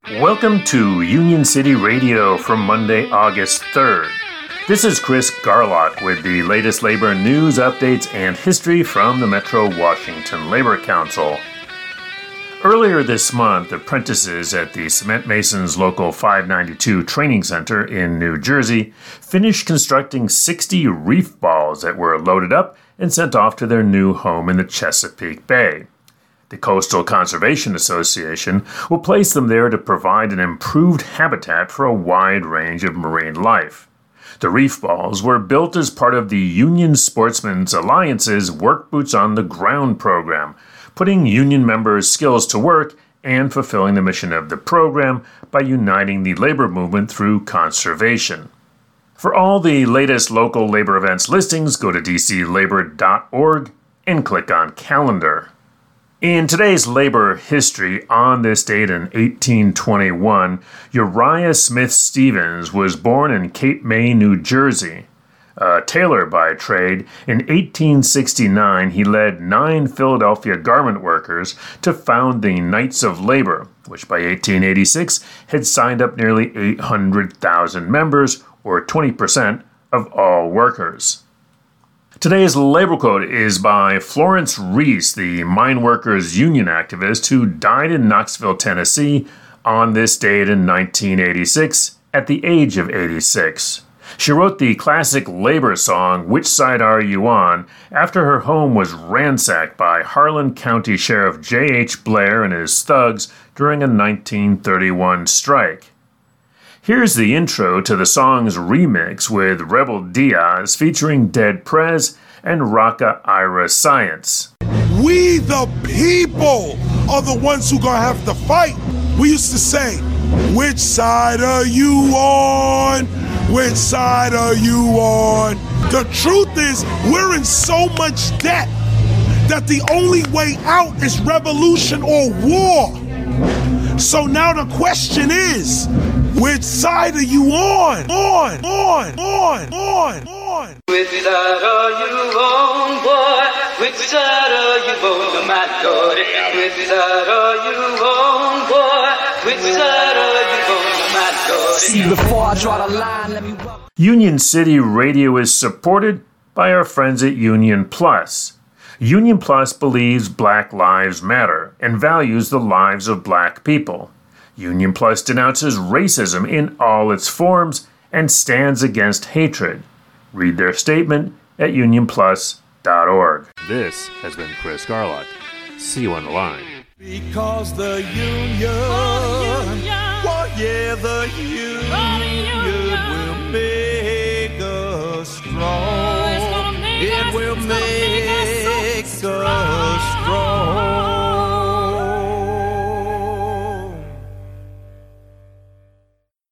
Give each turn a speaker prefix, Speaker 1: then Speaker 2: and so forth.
Speaker 1: Welcome to Union City Radio for Monday, August 3rd. This is Chris Garlock with the latest labor news, updates, and history from the Metro Washington Labor Council. Earlier this month, apprentices at the Cement Masons Local 592 Training Center in New Jersey finished constructing 60 reef balls that were loaded up and sent off to their new home in the Chesapeake Bay. The Coastal Conservation Association will place them there to provide an improved habitat for a wide range of marine life. The reef balls were built as part of the Union Sportsmen's Alliance's Work Boots on the Ground program, putting union members' skills to work and fulfilling the mission of the program by uniting the labor movement through conservation. For all the latest local labor events listings, go to dclabor.org and click on Calendar. In today's labor history, on this date in 1821, Uriah Smith Stevens was born in Cape May, New Jersey. A tailor by trade, in 1869 he led 9 Philadelphia garment workers to found the Knights of Labor, which by 1886 had signed up nearly 800,000 members, or 20% of all workers. Today's labor quote is by Florence Reese, the mine workers union activist who died in Knoxville, Tennessee on this date in 1986 at the age of 86. She wrote the classic labor song, Which Side Are You On?, after her home was ransacked by Harlan County Sheriff J.H. Blair and his thugs during a 1931 strike. Here's the intro to the song's remix with Rebel Diaz featuring Dead Prez and Raka Ira Science.
Speaker 2: We the people are the ones who gonna have to fight. We used to say, which side are you on? Which side are you on? The truth is, we're in so much debt that the only way out is revolution or war. So now the question is, which side are you on?
Speaker 3: Which side are you on, boy? Which side are you on, my lord? Which side are you on, boy? Which side are you on, my lord?
Speaker 4: See, before I draw the line, let me...
Speaker 1: Union City Radio is supported by our friends at Union Plus. Union Plus believes Black Lives Matter and values the lives of Black people. Union Plus denounces racism in all its forms and stands against hatred. Read their statement at unionplus.org. This has been Chris Garlock. See you on the line.
Speaker 2: Because the union, well, yeah, the union will make us strong. It will make us strong.